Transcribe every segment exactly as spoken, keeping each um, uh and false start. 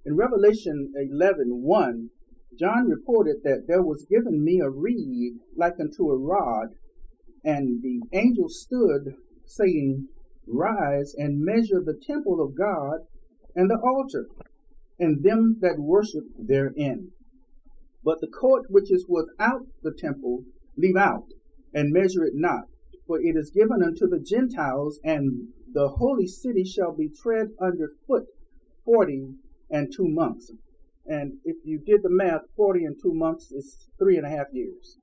In Revelation eleven one, John reported that there was given me a reed like unto a rod, and the angel stood, saying, Rise and measure the temple of God and the altar, and them that worship therein. But the court which is without the temple leave out, and measure it not, for it is given unto the Gentiles, and the holy city shall be tread under foot forty and two months. And if you did the math, forty and two months is three and a half years.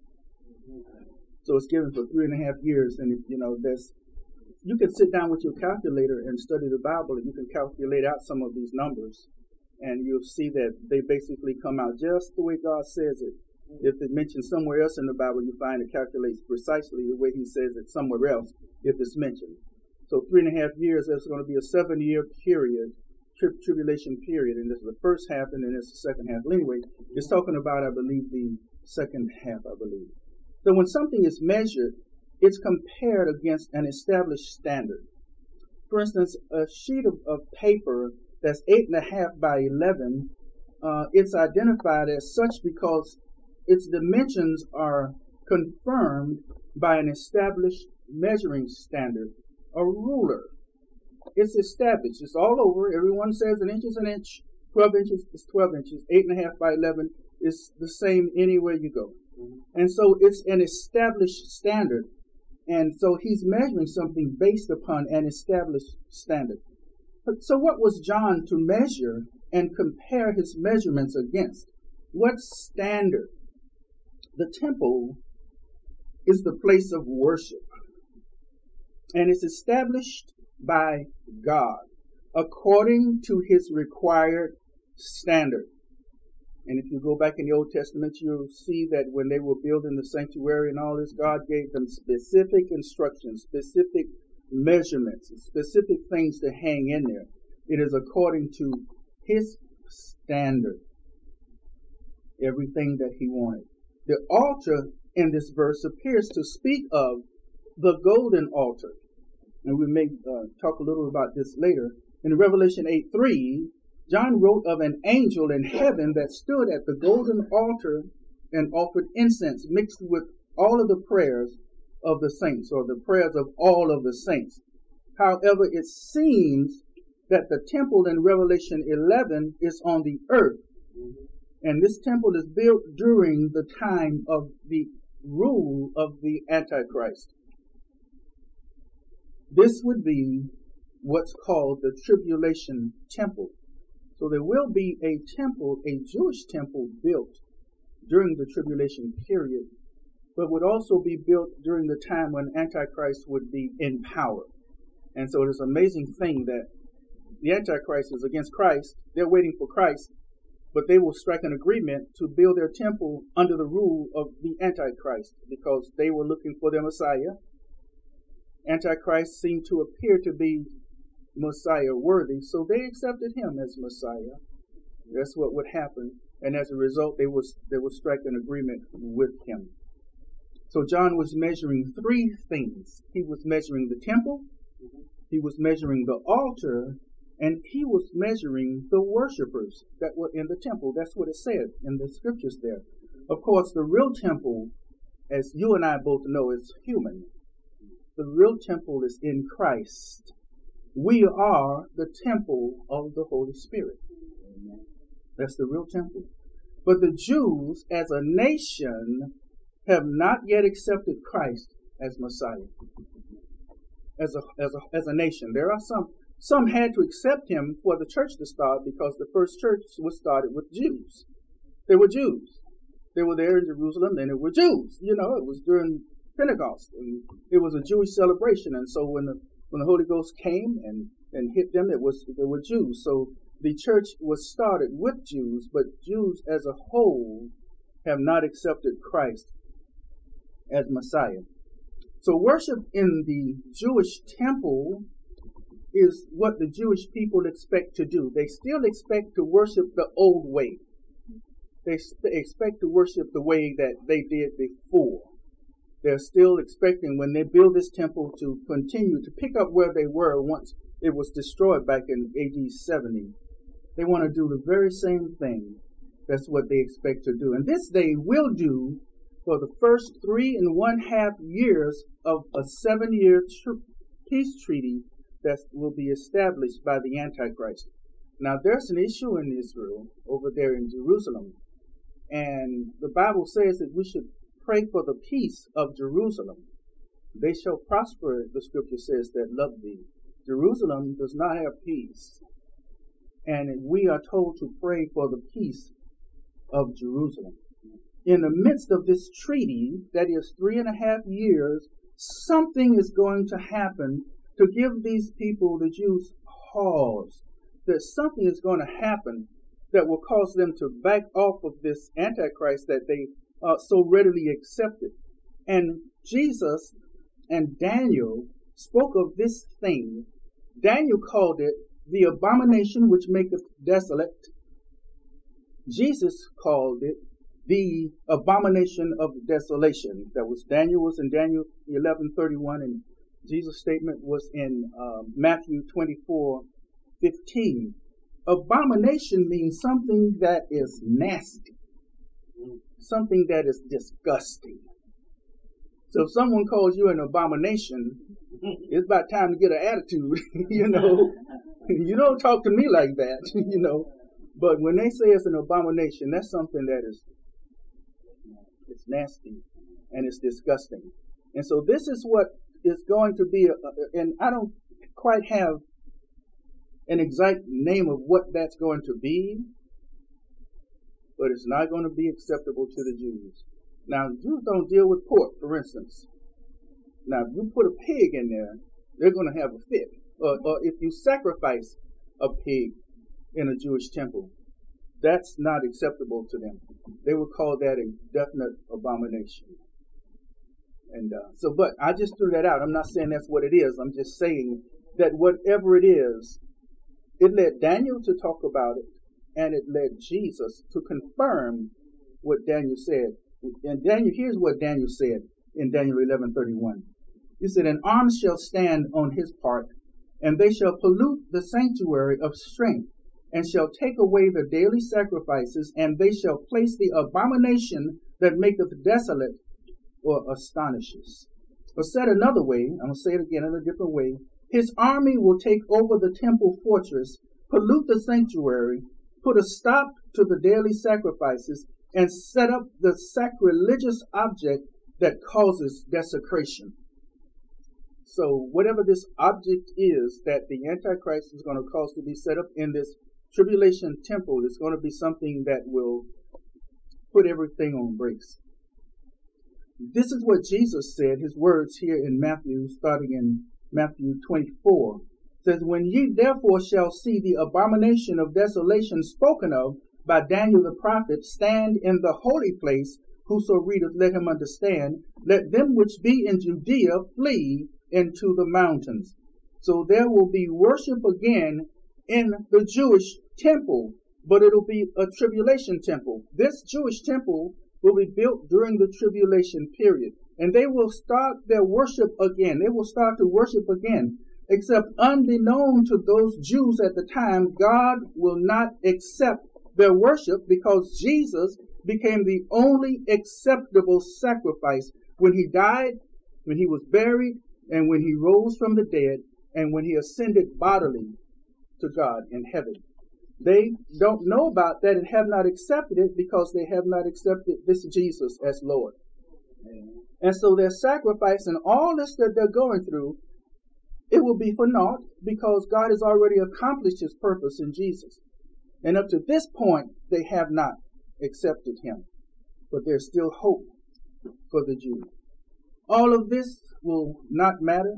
So it's given for three and a half years. And, if, you know, there's, you can sit down with your calculator and study the Bible, and you can calculate out some of these numbers. And you'll see that they basically come out just the way God says it. If it's mentioned somewhere else in the Bible, you find it calculates precisely the way he says it somewhere else if it's mentioned. So three and a half years, there's going to be a seven-year period, tri- tribulation period, and this is the first half, and then it's the second half. Well, anyway, it's talking about, I believe, the second half, I believe. So when something is measured, it's compared against an established standard. For instance, a sheet of, of paper that's eight and a half by eleven, uh, it's identified as such because its dimensions are confirmed by an established measuring standard, a ruler. It's established. It's all over. Everyone says an inch is an inch, twelve inches is twelve inches, eight and a half by eleven is the same anywhere you go. Mm-hmm. And so it's an established standard. And so he's measuring something based upon an established standard. But so what was John to measure and compare his measurements against? What standard? The temple is the place of worship, and it's established by God according to his required standard. And if you go back in the Old Testament, you'll see that when they were building the sanctuary and all this, God gave them specific instructions, specific measurements, specific things to hang in there. It is according to his standard, everything that he wanted. The altar in this verse appears to speak of the golden altar. And we may uh, talk a little about this later. In Revelation eight three, John wrote of an angel in heaven that stood at the golden altar and offered incense mixed with all of the prayers of the saints, or the prayers of all of the saints. However, it seems that the temple in Revelation eleven is on the earth. Mm-hmm. And this temple is built during the time of the rule of the Antichrist. This would be what's called the tribulation temple. So there will be a temple, a Jewish temple built during the tribulation period, but would also be built during the time when Antichrist would be in power. And so it's an amazing thing that the Antichrist is against Christ. They're waiting for Christ, but they will strike an agreement to build their temple under the rule of the Antichrist because they were looking for their Messiah. Antichrist seemed to appear to be Messiah worthy, so they accepted him as Messiah. That's what would happen. And as a result, they was they would strike an agreement with him. So John was measuring three things. He was measuring the temple, he was measuring the altar, and he was measuring the worshipers that were in the temple. That's what it said in the scriptures there. Of course, the real temple, as you and I both know, is human. The real temple is in Christ. We are the temple of the Holy Spirit. That's the real temple. But the Jews, as a nation, have not yet accepted Christ as Messiah. As a, as a, as a nation. There are some, some had to accept him for the church to start because the first church was started with Jews. They were Jews. They were there in Jerusalem and it were Jews. You know, it was during Pentecost and it was a Jewish celebration. And so when the, when the Holy Ghost came and, and hit them, it was, they were Jews. So the church was started with Jews, but Jews as a whole have not accepted Christ as Messiah. So worship in the Jewish temple is what the Jewish people expect to do. They still expect to worship the old way. They expect to worship the way that they did before. They're still expecting when they build this temple to continue to pick up where they were once it was destroyed back in A D seventy. They want to do the very same thing. That's what they expect to do. And this they will do for the first three and one half years of a seven-year tr- peace treaty that will be established by the Antichrist. Now, there's an issue in Israel over there in Jerusalem. And the Bible says that we should pray for the peace of Jerusalem. They shall prosper, the scripture says, that love thee. Jerusalem does not have peace. And we are told to pray for the peace of Jerusalem. In the midst of this treaty, that is three and a half years, something is going to happen to give these people, the Jews, pause. That something is going to happen that will cause them to back off of this Antichrist that they uh, so readily accepted. And Jesus and Daniel spoke of this thing. Daniel called it the abomination which maketh desolate. Jesus called it the abomination of desolation. That was Daniel was in Daniel eleven thirty-one, and Jesus' statement was in uh, Matthew twenty-four fifteen. Abomination means something that is nasty, something that is disgusting. So if someone calls you an abomination, it's about time to get an attitude, you know. You don't talk to me like that, you know. But when they say it's an abomination, that's something that is it's nasty and it's disgusting. And so this is what is going to be, a, and I don't quite have an exact name of what that's going to be, but it's not going to be acceptable to the Jews. Now, Jews don't deal with pork, for instance. Now, if you put a pig in there, they're going to have a fit. Or, or if you sacrifice a pig in a Jewish temple, that's not acceptable to them. They would call that a definite abomination. And uh, so, but I just threw that out. I'm not saying that's what it is. I'm just saying that whatever it is, it led Daniel to talk about it, and it led Jesus to confirm what Daniel said. And Daniel, here's what Daniel said in Daniel eleven thirty-one. He said, "An arm shall stand on his part, and they shall pollute the sanctuary of strength, and shall take away the daily sacrifices, and they shall place the abomination that maketh desolate or astonishes." Or said another way, I'm going to say it again in a different way, his army will take over the temple fortress, pollute the sanctuary, put a stop to the daily sacrifices, and set up the sacrilegious object that causes desecration. So whatever this object is that the Antichrist is going to cause to be set up in this tribulation temple is going to be something that will put everything on brakes. This is what Jesus said, his words here in Matthew, starting in Matthew twenty-four. It says, "When ye therefore shall see the abomination of desolation spoken of by Daniel the prophet stand in the holy place, whoso readeth, let him understand. Let them which be in Judea flee into the mountains." So there will be worship again in the Jewish temple, but it'll be a tribulation temple. This Jewish temple will be built during the tribulation period, and they will start their worship again. They will start to worship again, except unbeknown to those Jews at the time, God will not accept their worship because Jesus became the only acceptable sacrifice when he died, when he was buried, and when he rose from the dead, and when he ascended bodily to God in heaven. They don't know about that and have not accepted it because they have not accepted this Jesus as Lord. And so their sacrifice and all this that they're going through, it will be for naught because God has already accomplished his purpose in Jesus. And up to this point, they have not accepted him. But there's still hope for the Jews. All of this will not matter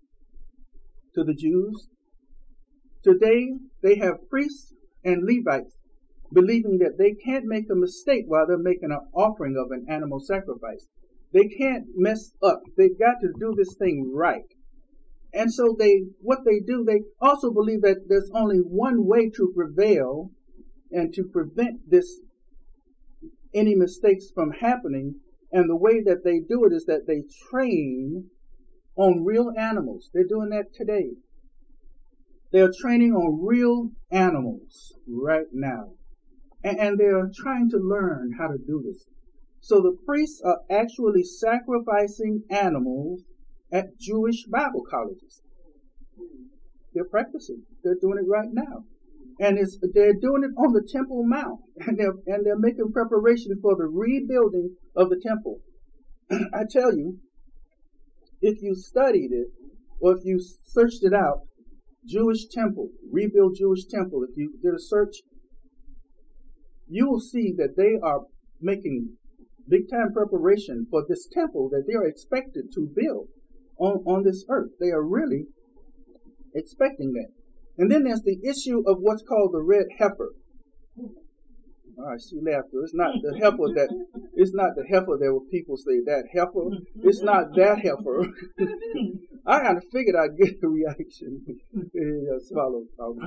to the Jews. Today, they have priests and Levites believing that they can't make a mistake while they're making an offering of an animal sacrifice. They can't mess up. They've got to do this thing right. And so they, what they do, they also believe that there's only one way to prevail and to prevent this, any mistakes from happening. And the way that they do it is that they train on real animals. They're doing that today. They're training on real animals right now. And, and they're trying to learn how to do this. So the priests are actually sacrificing animals at Jewish Bible colleges. They're practicing. They're doing it right now. And it's, they're doing it on the Temple Mount. And they're, and they're making preparation for the rebuilding of the temple. I tell you, if you studied it, or if you searched it out, Jewish temple, rebuild Jewish temple, if you did a search, you will see that they are making big time preparation for this temple that they are expected to build on, on this earth. They are really expecting that. And then there's the issue of what's called the red heifer. All right, see laughter. It's not the heifer that, it's not the heifer that people say, that heifer. It's not that heifer. I kind of figured I'd get a reaction. Yeah, swallow.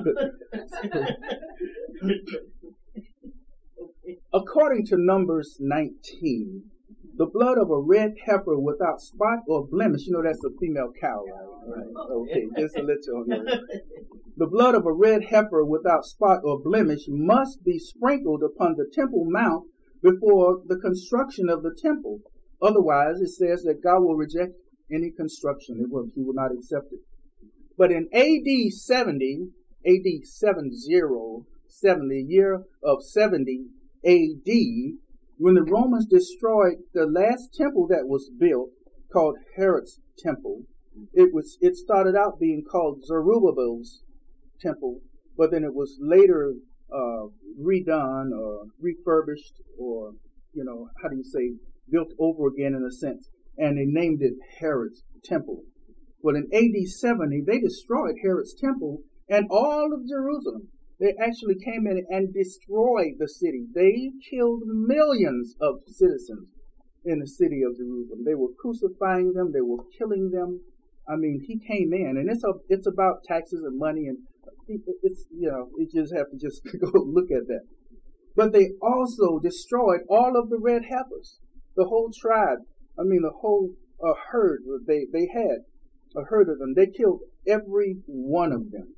According to Numbers nineteen, the blood of a red heifer without spot or blemish, you know that's a female cow, right? Right. Okay, just to let you know. The blood of a red heifer without spot or blemish must be sprinkled upon the Temple Mount before the construction of the temple. Otherwise, it says that God will reject any construction. It will, he will not accept it. But in A D seventy, A D seventy, seventy, year of seventy A D, when the Romans destroyed the last temple that was built, called Herod's temple, it was it started out being called Zerubbabel's temple, but then it was later uh, redone or refurbished, or you know, how do you say, built over again in a sense, and they named it Herod's temple. But in A D seventy, they destroyed Herod's temple and all of Jerusalem. They actually came in and destroyed the city. They killed millions of citizens in the city of Jerusalem. They were crucifying them. They were killing them. I mean, he came in, and it's a, it's about taxes and money, and it's, you know, you just have to just go look at that. But they also destroyed all of the red heifers, the whole tribe. I mean, the whole uh, herd they they had, a herd of them. They killed every one of them.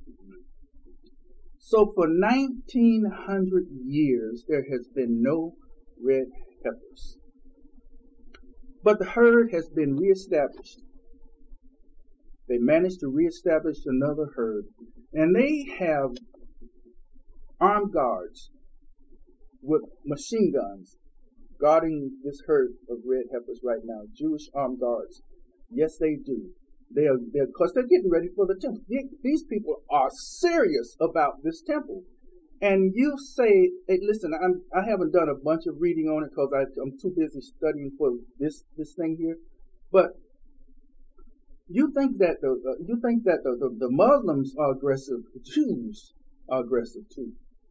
So for nineteen hundred years, there has been no red heifers. But the herd has been reestablished. They managed to reestablish another herd. And they have armed guards with machine guns guarding this herd of red heifers right now. Jewish armed guards. Yes, they do. They are, they're, because they're getting ready for the temple. These people are serious about this temple. And you say, hey, listen, I'm, I haven't done a bunch of reading on it because I'm too busy studying for this, this thing here. But you think that the uh, you think that the, the, the Muslims are aggressive. The Jews are aggressive too.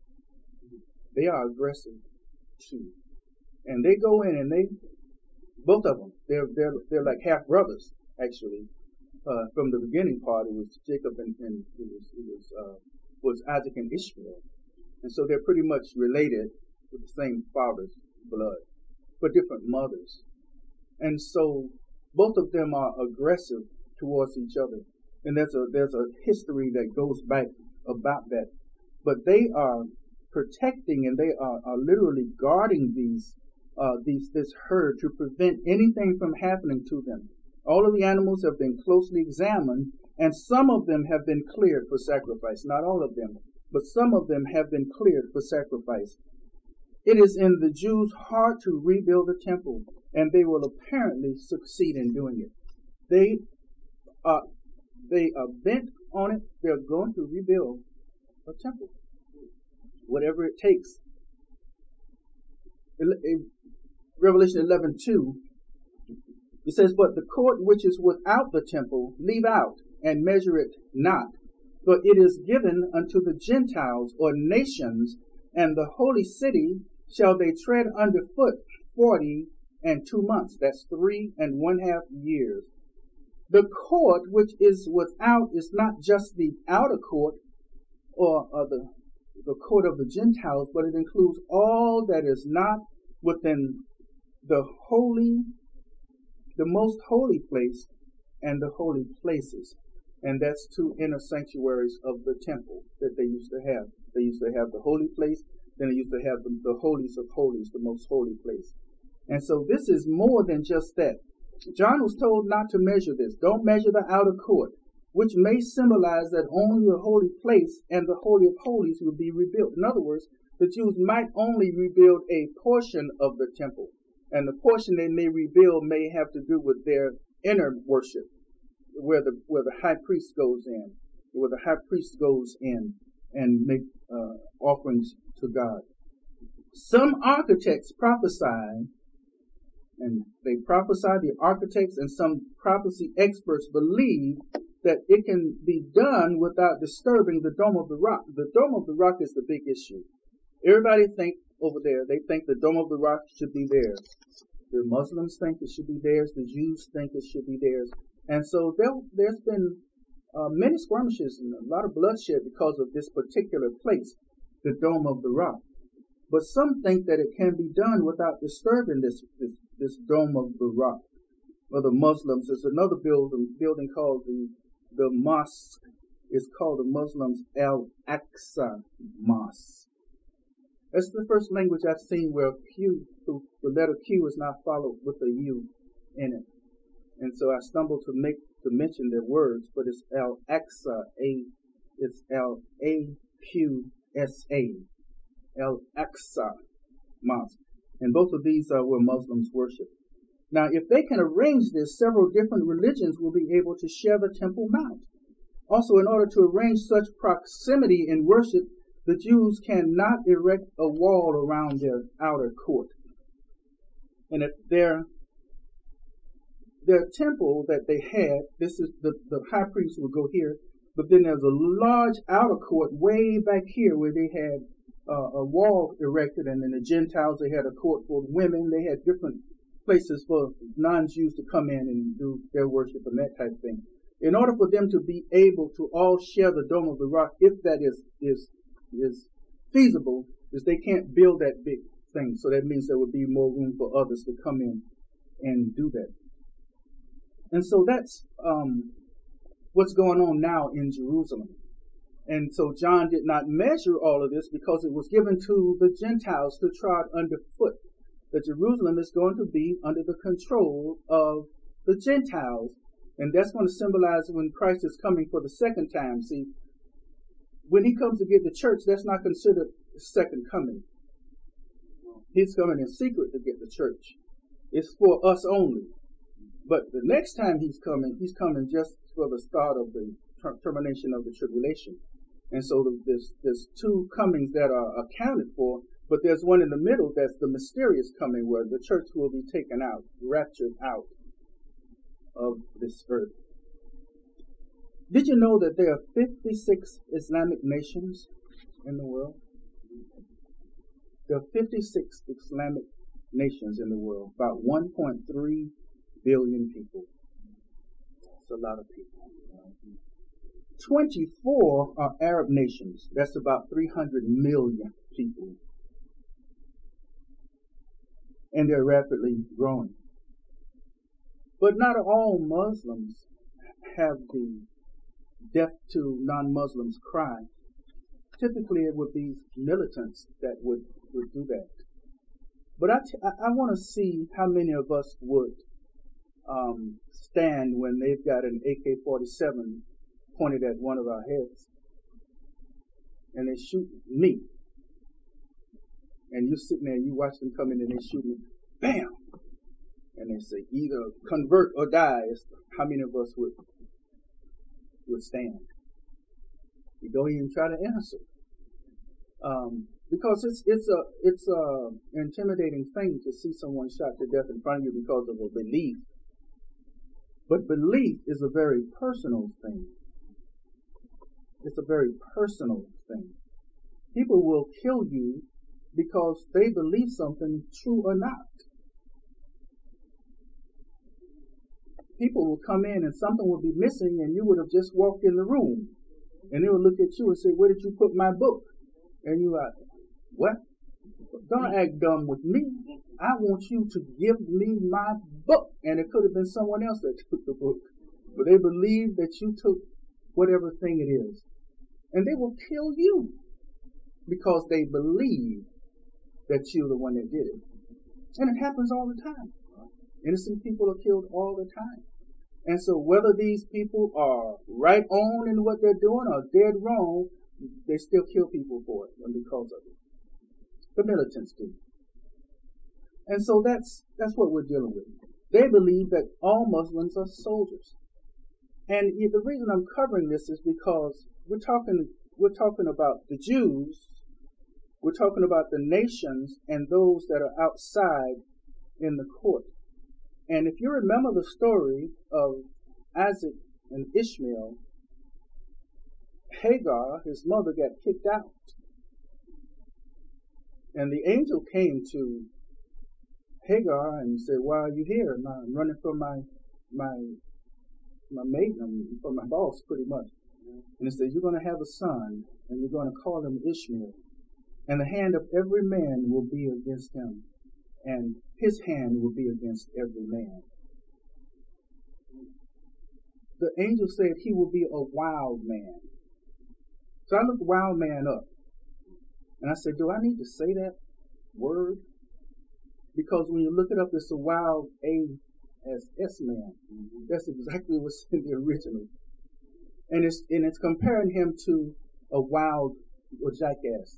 They are aggressive too. And they go in and they, both of them, they're, they're, they're like half brothers, actually. Uh, from the beginning part, it was Jacob and, and it was it was uh, was Isaac and Ishmael, and so they're pretty much related with the same father's blood, but different mothers. And so both of them are aggressive towards each other, and there's a there's a history that goes back about that. But they are protecting and they are, are literally guarding these uh, these this herd to prevent anything from happening to them. All of the animals have been closely examined, and some of them have been cleared for sacrifice. Not all of them, but some of them have been cleared for sacrifice. It is in the Jews' heart to rebuild the temple, and they will apparently succeed in doing it. They are, they are bent on it. They're going to rebuild a temple, whatever it takes. Revelation eleven two. It says, but the court which is without the temple, leave out, and measure it not. For it is given unto the Gentiles or nations, and the holy city shall they tread under foot forty and two months. That's three and one half years. The court which is without is not just the outer court, or uh, the, the court of the Gentiles, but it includes all that is not within the holy the most holy place and the holy places. And that's two inner sanctuaries of the temple that they used to have. They used to have the holy place, then they used to have the, the holies of holies, the most holy place. And so this is more than just that. John was told not to measure this. Don't measure the outer court, which may symbolize that only the holy place and the holy of holies will be rebuilt. In other words, the Jews might only rebuild a portion of the temple, and the portion they may rebuild may have to do with their inner worship, where the where the high priest goes in, where the high priest goes in and make uh, offerings to God. Some architects prophesy, and they prophesy, the architects and some prophecy experts believe that it can be done without disturbing the Dome of the Rock. The Dome of the Rock is the big issue. Everybody think over there, they think the Dome of the Rock should be theirs. The Muslims think it should be theirs. The Jews think it should be theirs. And so there, there's been uh, many skirmishes and a lot of bloodshed because of this particular place, the Dome of the Rock. But some think that it can be done without disturbing this, this, this Dome of the Rock. For the Muslims, there's another building, building called the, the mosque. It's called the Muslims Al-Aqsa Mosque. That's the first language I've seen where Q, the letter Q is not followed with a U in it. And so I stumbled to make to mention their words, but it's Al-Aqsa, A, it's L-A Q S A, Al-Aqsa Mosque. And both of these are where Muslims worship. Now, if they can arrange this, several different religions will be able to share the Temple Mount. Also, in order to arrange such proximity in worship, the Jews cannot erect a wall around their outer court. And if their, their temple that they had, this is the, the high priest would go here, but then there's a large outer court way back here where they had uh, a wall erected, and then the Gentiles, they had a court for women. They had different places for non-Jews to come in and do their worship and that type of thing. In order for them to be able to all share the Dome of the Rock, if that is is is feasible, is they can't build that big thing. So that means there would be more room for others to come in and do that. And so that's um, what's going on now in Jerusalem. And so John did not measure all of this because it was given to the Gentiles to trod underfoot. That Jerusalem is going to be under the control of the Gentiles. And that's going to symbolize when Christ is coming for the second time. See, when he comes to get the church, that's not considered the second coming. He's coming in secret to get the church. It's for us only. But the next time he's coming, he's coming just for the start of the ter- termination of the tribulation. And so there's, there's two comings that are accounted for, but there's one in the middle that's the mysterious coming where the church will be taken out, raptured out of this earth. Did you know that there are fifty-six Islamic nations in the world? There are fifty-six Islamic nations in the world, about one point three billion people. That's a lot of people. twenty-four are Arab nations. That's about three hundred million people. And they're rapidly growing. But not all Muslims have the death to non-Muslims cry. Typically it would be militants that would, would do that. But I, t- I want to see how many of us would um, stand when they've got an A K forty-seven pointed at one of our heads. And they shoot me. And you're sitting there, you watch them come in and they shoot me. Bam! And they say, either convert or die. It's how many of us would would stand? You don't even try to answer. Um, because it's it's a it's a intimidating thing to see someone shot to death in front of you because of a belief. But belief is a very personal thing. It's a very personal thing. People will kill you because they believe something, true or not. People will come in and something will be missing and you would have just walked in the room. And they will look at you and say, where did you put my book? And you're like, what? Don't act dumb with me. I want you to give me my book. And it could have been someone else that took the book. But they believe that you took whatever thing it is. And they will kill you because they believe that you're the one that did it. And it happens all the time. Innocent people are killed all the time. And so whether these people are right on in what they're doing or dead wrong, they still kill people for it and because of it. The militants do. And so that's that's what we're dealing with. They believe that all Muslims are soldiers. And the reason I'm covering this is because we're talking we're talking about the Jews, we're talking about the nations and those that are outside in the court. And if you remember the story of Isaac and Ishmael, Hagar, his mother, got kicked out. And the angel came to Hagar and said, "Why are you here?" And I'm running from my my my mate, from my boss, pretty much. And he said, "You're going to have a son, and you're going to call him Ishmael. And the hand of every man will be against him, and his hand will be against every man." The angel said he will be a wild man. So I looked wild man up. And I said, do I need to say that word? Because when you look it up, it's a wild A as S man. That's exactly what's in the original. And it's and it's comparing him to a wild or jackass.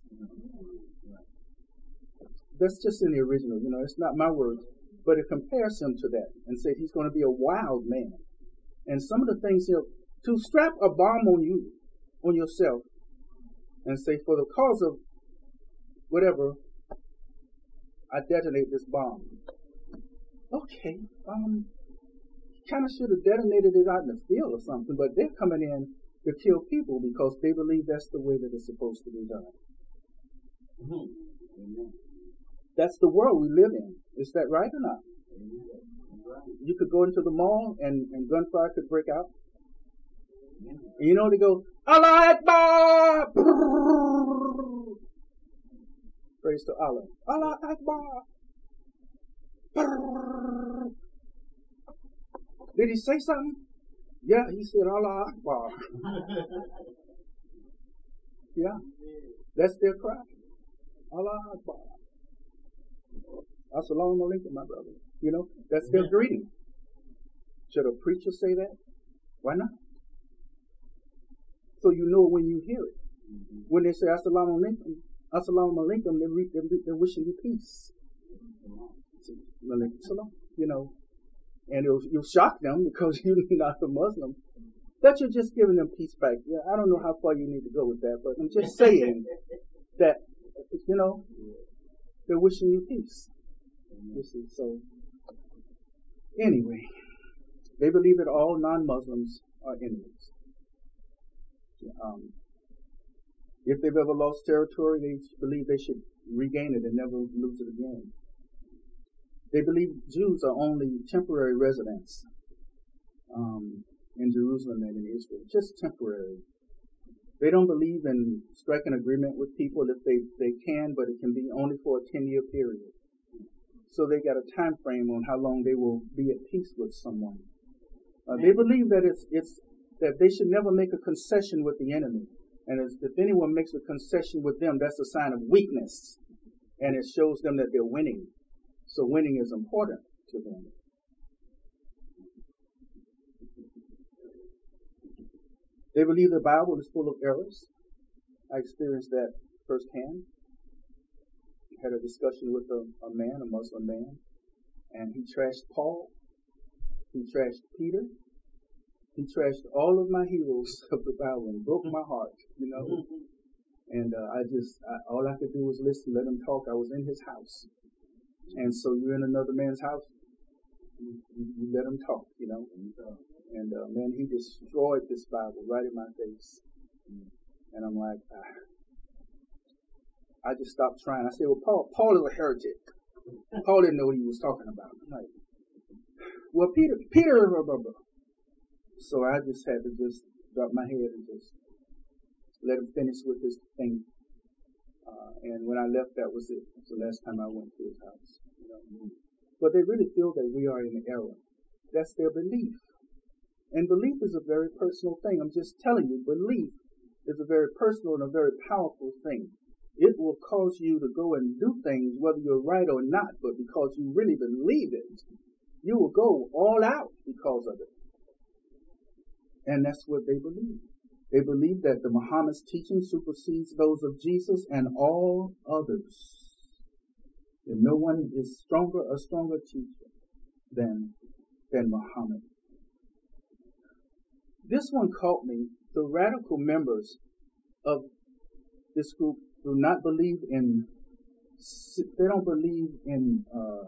That's just in the original, you know, it's not my words. But it compares him to that and said he's going to be a wild man. And some of the things, you know, to strap a bomb on you, on yourself, and say, for the cause of whatever, I detonate this bomb. Okay, um, kind of should have detonated it out in the field or something, but they're coming in to kill people because they believe that's the way that it's supposed to be done. Mm-hmm. That's the world we live in. Is that right or not? You could go into the mall and, and gunfire could break out. And you know, they go, Allah Akbar! Praise to Allah. Allah Akbar! Did he say something? Yeah, he said Allah Akbar. Yeah, that's their cry. Allah Akbar. Assalamu alaikum, my brother. You know, that's their greeting. Should a preacher say that? Why not? So you know when you hear it. Mm-hmm. When they say Assalamu alaikum, Assalamu alaikum, they're, re- they're wishing you peace. Mm-hmm. You know, and it'll, you'll shock them because you're not a Muslim. That you're just giving them peace back. Yeah, I don't know how far you need to go with that, but I'm just saying that, you know, they're wishing you peace. You see, so anyway, they believe that all non-Muslims are enemies. Um, if they've ever lost territory, they believe they should regain it and never lose it again. They believe Jews are only temporary residents um, in Jerusalem and in Israel, just temporary. They don't believe in striking agreement with people if they, they can, but it can be only for a ten-year period. So they got a time frame on how long they will be at peace with someone. Uh, they believe that it's it's that they should never make a concession with the enemy, and if anyone makes a concession with them, that's a sign of weakness, and it shows them that they're winning. So winning is important to them. They believe the Bible is full of errors. I experienced that firsthand. Had a discussion with a, a man, a Muslim man, and he trashed Paul, he trashed Peter, he trashed all of my heroes of the Bible and broke my heart, you know. And uh, I just, I, all I could do was listen, let him talk. I was in his house. And so you're in another man's house, you, you, you let him talk, you know. And, uh, and uh, man, he destroyed this Bible right in my face. And I'm like, ah. I just stopped trying. I said, well, Paul, Paul is a heretic. Paul didn't know what he was talking about. I'm like, well, Peter, Peter, blah, blah, blah. So I just had to just drop my head and just let him finish with his thing. Uh, and when I left, that was it. It was the last time I went to his house. You know? But they really feel that we are in error. That's their belief. And belief is a very personal thing. I'm just telling you, belief is a very personal and a very powerful thing. It will cause you to go and do things whether you're right or not, but because you really believe it, you will go all out because of it. And that's what they believe. They believe that the Muhammad's teaching supersedes those of Jesus and all others. And no one is stronger, a stronger teacher than, than Muhammad. This one caught me. The radical members of this group do not believe in, they don't believe in uh,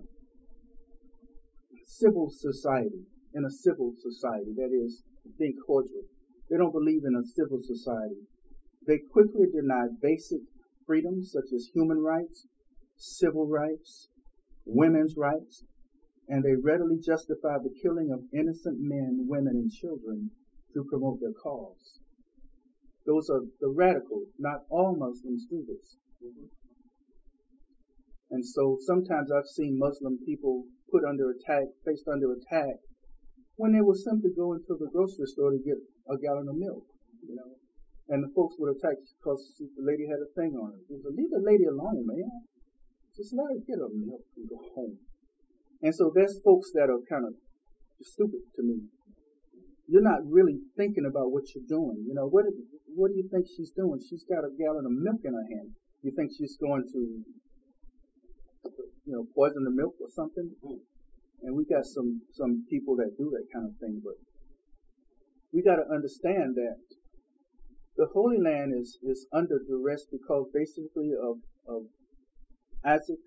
civil society, in a civil society, that is, being cordial. They don't believe in a civil society. They quickly deny basic freedoms such as human rights, civil rights, women's rights, and they readily justify the killing of innocent men, women, and children to promote their cause. Those are the radicals. Not all Muslims do this. Mm-hmm. And so sometimes I've seen Muslim people put under attack, faced under attack, when they would simply go into the grocery store to get a gallon of milk, you know. And the folks would attack because the lady had a thing on her. They would say, leave the lady alone, man. Just let her get her milk and go home. And so there's folks that are kind of stupid to me. You're not really thinking about what you're doing. You know, what, what do you think she's doing? She's got a gallon of milk in her hand. You think she's going to, you know, poison the milk or something? And we got some, some people that do that kind of thing, but we got to understand that the Holy Land is, is under duress because basically of, of Isaac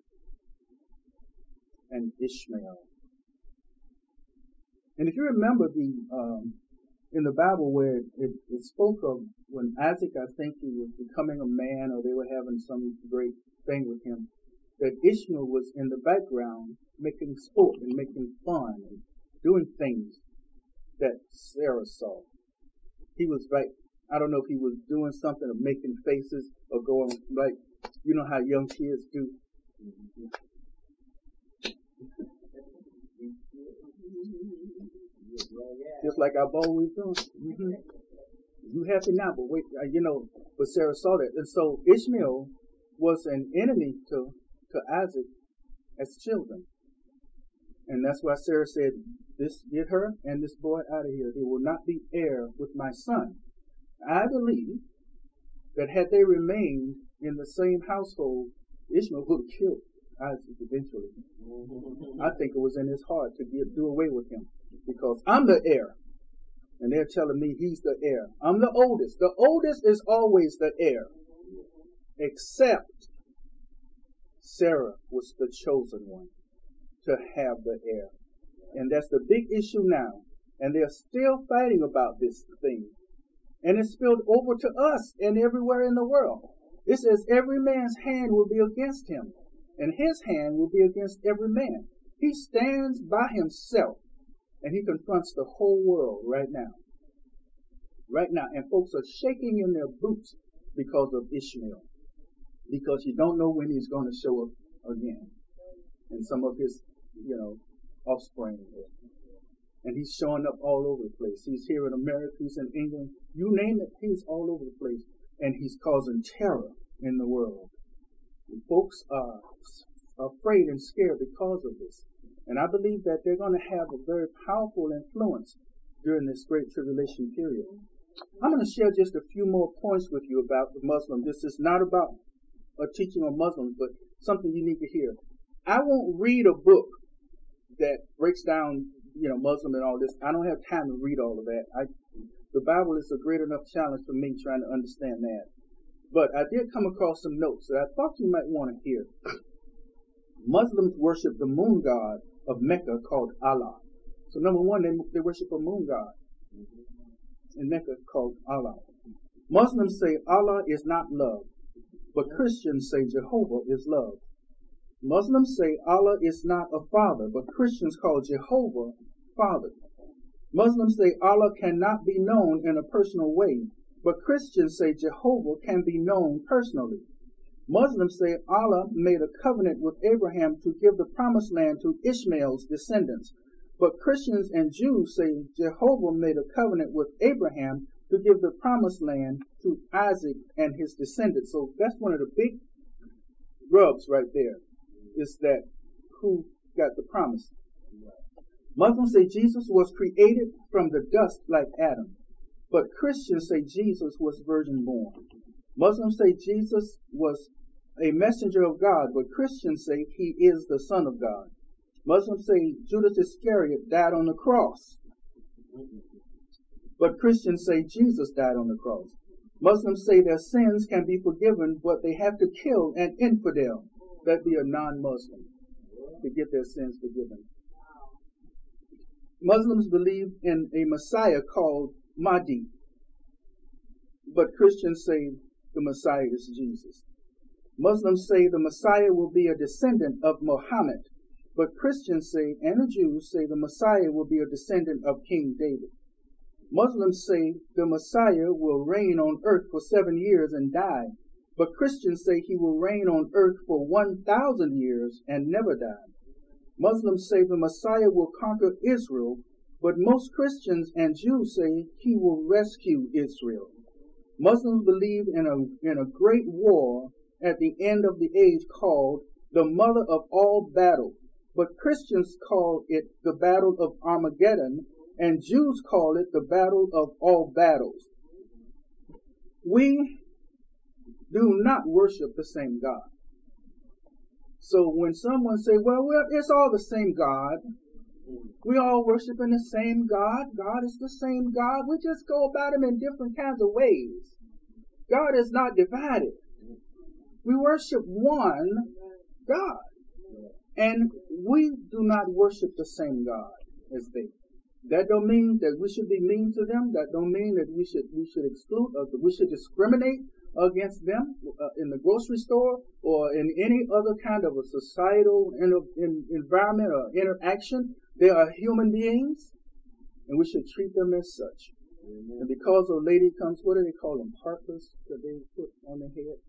and Ishmael. And if you remember the um, in the Bible where it, it, it spoke of when Isaac, I think he was becoming a man or they were having some great thing with him, that Ishmael was in the background making sport and making fun and doing things that Sarah saw. He was like, I don't know if he was doing something of making faces or going like, you know how young kids do. Just like I've always done. Mm-hmm. You happy now, but wait, you know, but Sarah saw that. And so Ishmael was an enemy to, to Isaac as children. And that's why Sarah said, this, get her and this boy out of here. They will not be heir with my son. I believe that had they remained in the same household, Ishmael would have killed Isaac eventually. I think it was in his heart to get, do away with him because I'm the heir. And they're telling me he's the heir. I'm the oldest. The oldest is always the heir. Except Sarah was the chosen one to have the heir. And that's the big issue now. And they're still fighting about this thing. And it's spilled over to us and everywhere in the world. It says every man's hand will be against him, and his hand will be against every man. He stands by himself, and he confronts the whole world right now. Right now. And folks are shaking in their boots because of Ishmael. Because you don't know when he's going to show up again. And some of his, you know, offspring. And he's showing up all over the place. He's here in America, he's in England. You name it, he's all over the place. And he's causing terror in the world. And folks are afraid and scared because of this. And I believe that they're going to have a very powerful influence during this great tribulation period. I'm going to share just a few more points with you about the Muslim. This is not about a teaching on Muslims, but something you need to hear. I won't read a book that breaks down, you know, Muslim and all this. I don't have time to read all of that. I, the Bible is a great enough challenge for me trying to understand that. But I did come across some notes that I thought you might want to hear. Muslims worship the moon god of Mecca called Allah. So number one, they, they worship a moon god in Mecca called Allah. Muslims say Allah is not love, but Christians say Jehovah is love. Muslims say Allah is not a father, but Christians call Jehovah Father. Muslims say Allah cannot be known in a personal way, but Christians say Jehovah can be known personally. Muslims say Allah made a covenant with Abraham to give the promised land to Ishmael's descendants, But Christians and Jews say Jehovah made a covenant with Abraham to give the promised land to Isaac and his descendants. So that's one of the big rubs right there, is that who got the promise. Muslims say Jesus was created from the dust like Adam, but Christians say Jesus was virgin born. Muslims say Jesus was a messenger of God, but Christians say he is the Son of God. Muslims say Judas Iscariot died on the cross, but Christians say Jesus died on the cross. Muslims say their sins can be forgiven, but they have to kill an infidel, that be a non-Muslim, to get their sins forgiven. Muslims believe in a Messiah called Mahdi, but Christians say the Messiah is Jesus. Muslims say the Messiah will be a descendant of Muhammad, but Christians say, and the Jews say, the Messiah will be a descendant of King David. Muslims say the Messiah will reign on earth for seven years and die, but Christians say he will reign on earth for one thousand years and never die. Muslims say the Messiah will conquer Israel, but most Christians and Jews say he will rescue Israel. Muslims believe in a, in a great war at the end of the age called the mother of all battle, but Christians call it the battle of Armageddon, and Jews call it the battle of all battles. We do not worship the same God. So when someone say, well, well, it's all the same God, we all worship in the same God, God is the same God, we just go about him in different kinds of ways. God is not divided. We worship one God. And we do not worship the same God as they. That don't mean that we should be mean to them. That don't mean that we should we should exclude or that we should discriminate against them uh, in the grocery store or in any other kind of a societal in, in, environment or interaction. They are human beings, and we should treat them as such. Amen. And because a lady comes, what do they call them? Parkas that they put on their head.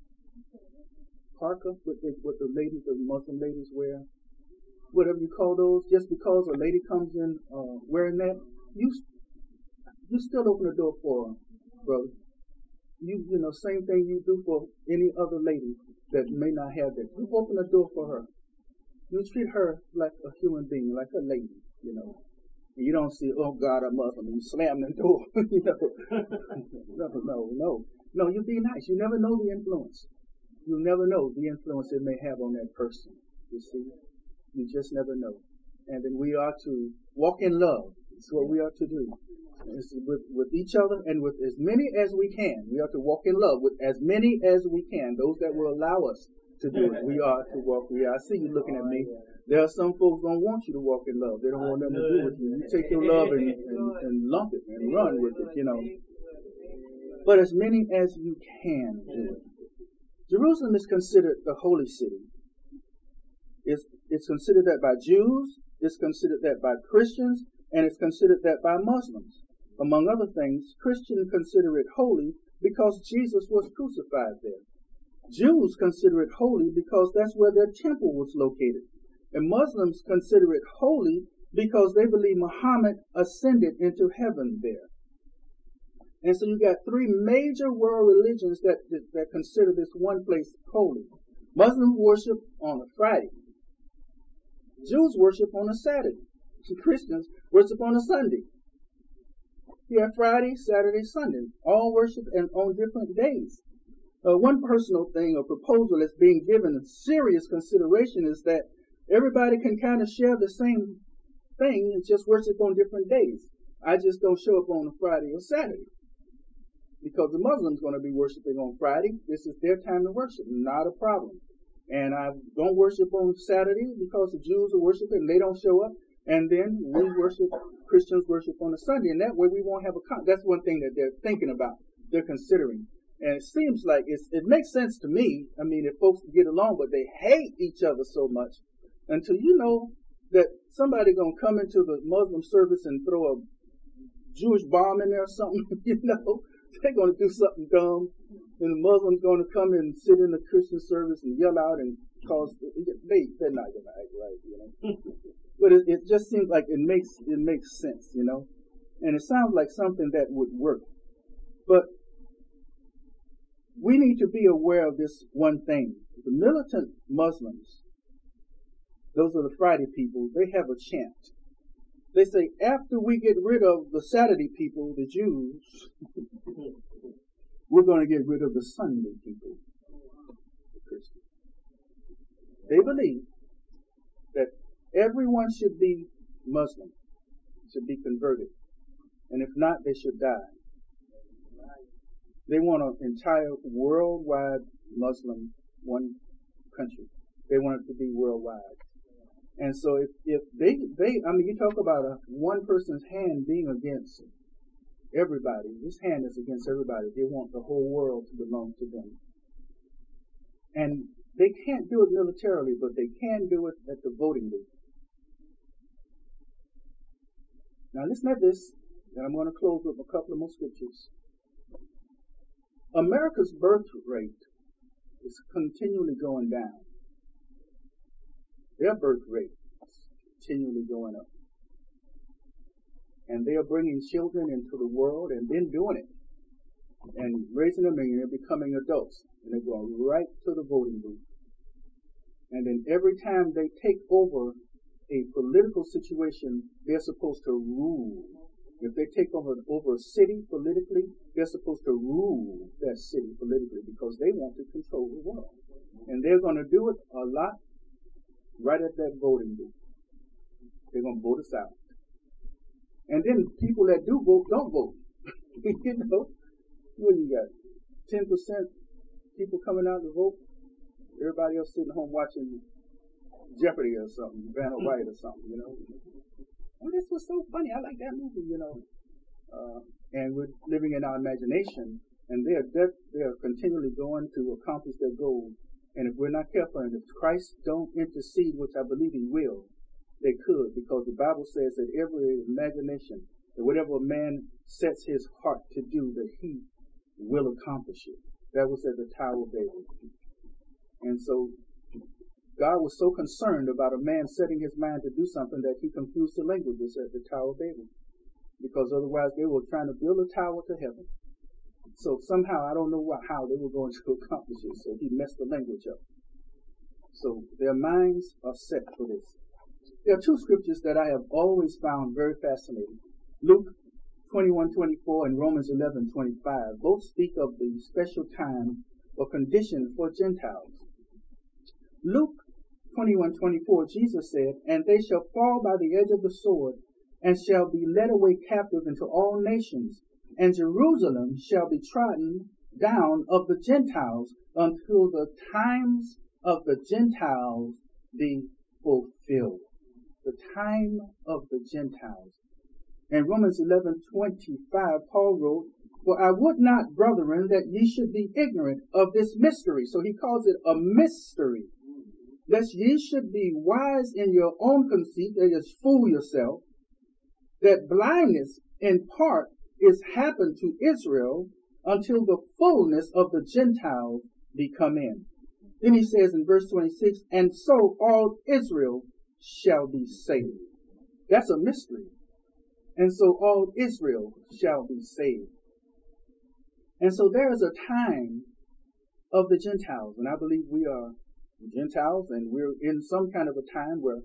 Parka, what, they, what the ladies, the Muslim ladies wear. Whatever you call those, just because a lady comes in uh, wearing that, you you still open the door for her, brother. You you know, same thing you do for any other lady that may not have that. You open the door for her. You treat her like a human being, like a lady, you know. And you don't see, oh God, I'm Muslim, and you slam the door, you know. no, no, no. No, you be nice. You never know the influence. You never know the influence it may have on that person, you see. You just never know. And then we are to walk in love. That's what we are to do. It's with, with each other and with as many as we can. We are to walk in love with as many as we can. Those that will allow us to do it. We are to walk. We are. I see you looking at me. There are some folks don't want you to walk in love. They don't want nothing to do with you. You take your love and, and, and lump it and run with it, you know. But as many as you can do it. Jerusalem is considered the holy city. It's, it's considered that by Jews, it's considered that by Christians, and it's considered that by Muslims. Among other things, Christians consider it holy because Jesus was crucified there. Jews consider it holy because that's where their temple was located. And Muslims consider it holy because they believe Muhammad ascended into heaven there. And so you got three major world religions that, that, that consider this one place holy. Muslims worship on a Friday. Jews worship on a Saturday. Christians worship on a Sunday. You have Friday, Saturday, Sunday. All worship and on different days. Uh, one personal thing or proposal that's being given serious consideration is that everybody can kind of share the same thing and just worship on different days. I just don't show up on a Friday or Saturday. Because the Muslims going to be worshiping on Friday. This is their time to worship. Not a problem. And I don't worship on Saturday because the Jews are worshiping and they don't show up. And then we worship, Christians worship on a Sunday. And that way we won't have a con. That's one thing that they're thinking about. They're considering. And it seems like it's, it makes sense to me. I mean, if folks get along, but they hate each other so much until you know that somebody going to come into the Muslim service and throw a Jewish bomb in there or something, you know. They're going to do something dumb, and the Muslims going to come and sit in the Christian service and yell out and cause they they're not going to act right, you know. But it, it just seems like it makes it makes sense, you know, and it sounds like something that would work. But we need to be aware of this one thing: the militant Muslims, those are the Friday people, they have a chant. They say, after we get rid of the Saturday people, the Jews, we're going to get rid of the Sunday people, the Christians. They believe that everyone should be Muslim, should be converted. And if not, they should die. They want an entire worldwide Muslim, one country. They want it to be worldwide. And so if, if they, they, I mean, you talk about a one person's hand being against everybody. This hand is against everybody. They want the whole world to belong to them. And they can't do it militarily, but they can do it at the voting booth. Now listen at this, and I'm going to close with a couple of more scriptures. America's birth rate is continually going down. Their birth rate is continually going up. And they are bringing children into the world and been doing it. And raising them and they're becoming adults. And they're going right to the voting booth. And then every time they take over a political situation, they're supposed to rule. If they take over, over a city politically, they're supposed to rule that city politically because they want to control the world. And they're going to do it a lot right at that voting booth. They're going to vote us out. And then people that do vote don't vote. You know, what do you got? ten percent people coming out to vote. Everybody else sitting home watching Jeopardy or something, Vanna White or something, you know. Oh, this was so funny. I like that movie, you know. Uh, and we're living in our imagination, and they're def- they're continually going to accomplish their goal. And if we're not careful, and if Christ don't intercede, which I believe He will, they could, because the Bible says that every imagination, that whatever a man sets his heart to do, that he will accomplish it. That was at the Tower of Babel. And so God was so concerned about a man setting his mind to do something that He confused the languages at the Tower of Babel. Because otherwise they were trying to build a tower to heaven. So somehow, I don't know what, how they were going to accomplish it. So He messed the language up. So their minds are set for this. There are two scriptures that I have always found very fascinating. Luke twenty-one twenty-four and Romans eleven twenty-five both speak of the special time or condition for Gentiles. Luke twenty-one twenty-four, Jesus said, "And they shall fall by the edge of the sword, and shall be led away captive into all nations, and Jerusalem shall be trodden down of the Gentiles until the times of the Gentiles be fulfilled." The time of the Gentiles. In Romans eleven twenty-five, Paul wrote, "For I would not, brethren, that ye should be ignorant of this mystery." So he calls it a mystery. "Lest ye should be wise in your own conceit," that is, fool yourself, "that blindness in part is happened to Israel until the fullness of the Gentiles be come in." Then he says in verse twenty-six, "And so all Israel shall be saved." That's a mystery. And so all Israel shall be saved. And so there is a time of the Gentiles, and I believe we are Gentiles, and we're in some kind of a time where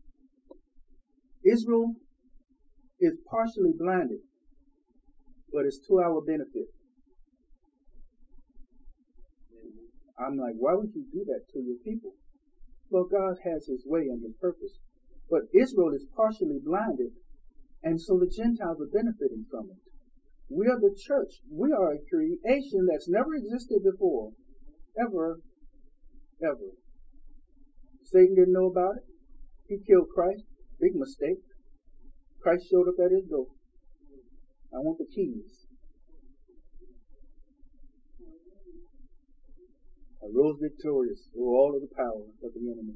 Israel is partially blinded, but it's to our benefit. I'm like, why would you do that to your people? Well, God has His way and His purpose. But Israel is partially blinded, and so the Gentiles are benefiting from it. We are the church. We are a creation that's never existed before. Ever. Ever. Satan didn't know about it. He killed Christ. Big mistake. Christ showed up at his door. "I want the keys." I rose victorious over all of the power of the enemy.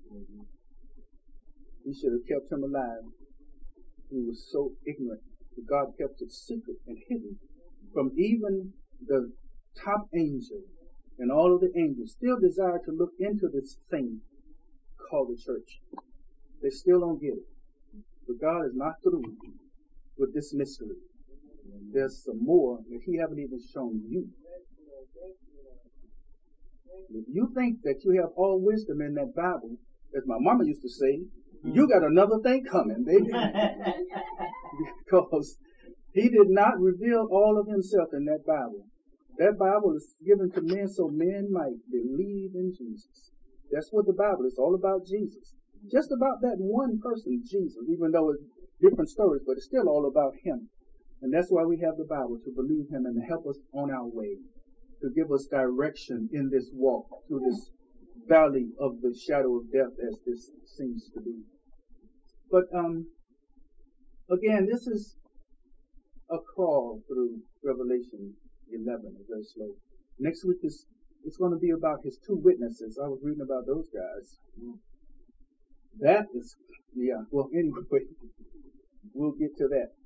He should have kept him alive. He was so ignorant that God kept it secret and hidden from even the top angel, and all of the angels still desire to look into this thing called the church. They still don't get it. But God is not through with this mystery. There's some more that He haven't even shown you. If you think that you have all wisdom in that Bible, as my mama used to say, you got another thing coming, baby. Because He did not reveal all of Himself in that Bible. That Bible is given to men so men might believe in Jesus. That's what the Bible is all about, Jesus. Just about that one person, Jesus, even though it's different stories, but it's still all about Him. And that's why we have the Bible, to believe Him and to help us on our way, to give us direction in this walk through this valley of the shadow of death, as this seems to be. But um, again, this is a crawl through Revelation eleven, very slow. Next week is it's going to be about His two witnesses. I was reading about those guys. That is, yeah. Well, anyway, we'll get to that.